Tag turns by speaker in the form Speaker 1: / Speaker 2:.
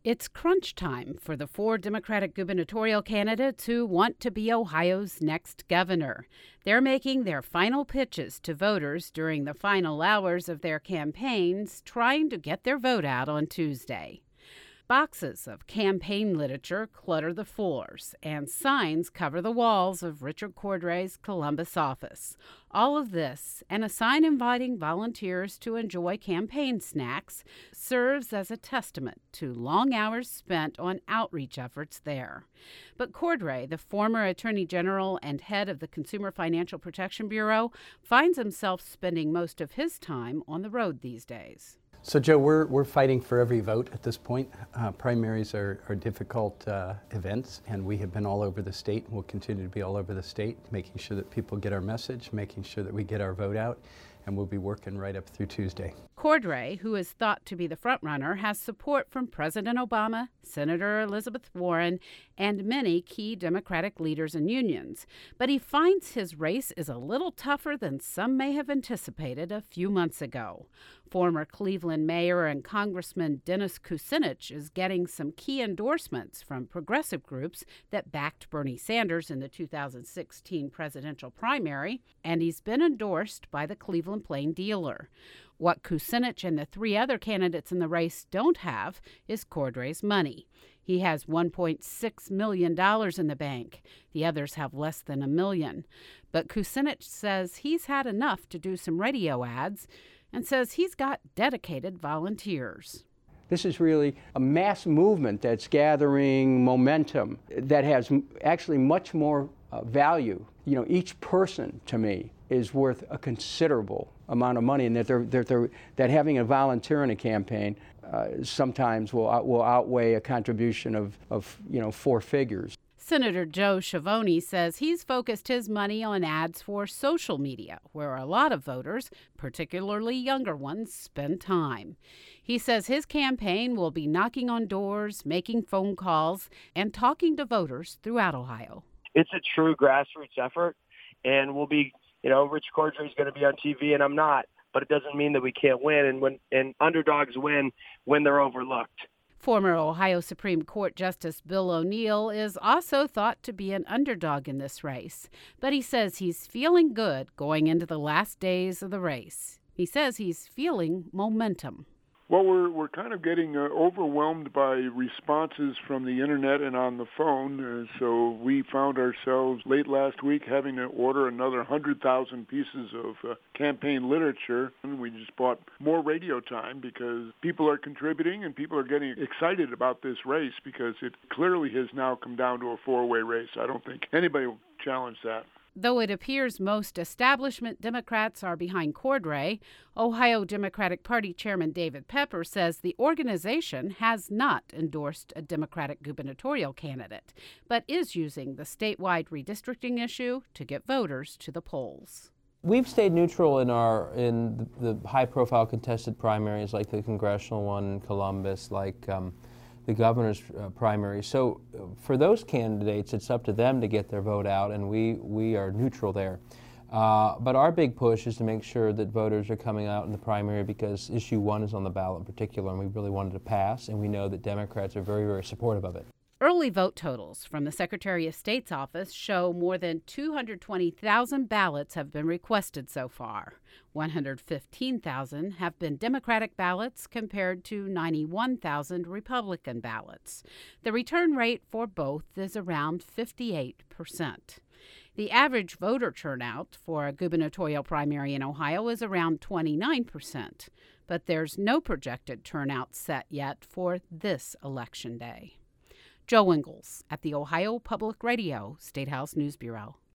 Speaker 1: It's crunch time for the four Democratic gubernatorial candidates who want to be Ohio's next governor. They're making their final pitches to voters during the final hours of their campaigns, trying to get their vote out on Tuesday. Boxes of campaign literature clutter the floors, and signs cover the walls of Richard Cordray's Columbus office. All of this, and a sign inviting volunteers to enjoy campaign snacks, serves as a testament to long hours spent on outreach efforts there. But Cordray, the former Attorney General and head of the Consumer Financial Protection Bureau, finds himself spending most of his time on the road these days.
Speaker 2: So, Joe, we're fighting for every vote at this point. Primaries are difficult events, and we have been all over the state and will continue to be all over the state, making sure that people get our message, making sure that we get our vote out, and we'll be working right up through Tuesday.
Speaker 1: Cordray, who is thought to be the frontrunner, has support from President Obama, Senator Elizabeth Warren, and many key Democratic leaders and unions. But he finds his race is a little tougher than some may have anticipated a few months ago. Former Cleveland Mayor and Congressman Dennis Kucinich is getting some key endorsements from progressive groups that backed Bernie Sanders in the 2016 presidential primary, and he's been endorsed by the Cleveland Plain Dealer. What Kucinich and the three other candidates in the race don't have is Cordray's money. He has $1.6 million in the bank. The others have less than $1 million. But Kucinich says he's had enough to do some radio ads and says he's got dedicated volunteers.
Speaker 3: This is really a mass movement that's gathering momentum that has actually much more value. You know, each person, to me, is worth a considerable amount of money, and that having a volunteer in a campaign sometimes will outweigh a contribution of four figures.
Speaker 1: Senator Joe Schiavone says he's focused his money on ads for social media, where a lot of voters, particularly younger ones, spend time. He says his campaign will be knocking on doors, making phone calls, and talking to voters throughout Ohio.
Speaker 4: It's a true grassroots effort, and we'll be, Rich Cordray is going to be on TV, and I'm not, but it doesn't mean that we can't win, and underdogs win when they're overlooked.
Speaker 1: Former Ohio Supreme Court Justice Bill O'Neill is also thought to be an underdog in this race, but he says he's feeling good going into the last days of the race. He says he's feeling momentum.
Speaker 5: Well, we're kind of getting overwhelmed by responses from the internet and on the phone. So we found ourselves late last week having to order another 100,000 pieces of campaign literature. And we just bought more radio time because people are contributing and people are getting excited about this race because it clearly has now come down to a four-way race. I don't think anybody will challenge that.
Speaker 1: Though it appears most establishment Democrats are behind Cordray, Ohio Democratic Party Chairman David Pepper says the organization has not endorsed a Democratic gubernatorial candidate, but is using the statewide redistricting issue to get voters to the polls.
Speaker 6: We've stayed neutral in the high-profile contested primaries, like the congressional one in Columbus, like the governor's primary. So for those candidates, it's up to them to get their vote out, and we are neutral there. But our big push is to make sure that voters are coming out in the primary because issue 1 is on the ballot in particular, and we really wanted to pass, and we know that Democrats are very, very supportive of it.
Speaker 1: Early vote totals from the Secretary of State's office show more than 220,000 ballots have been requested so far. 115,000 have been Democratic ballots compared to 91,000 Republican ballots. The return rate for both is around 58%. The average voter turnout for a gubernatorial primary in Ohio is around 29%, but there's no projected turnout set yet for this election day. Joe Ingles at the Ohio Public Radio State House News Bureau.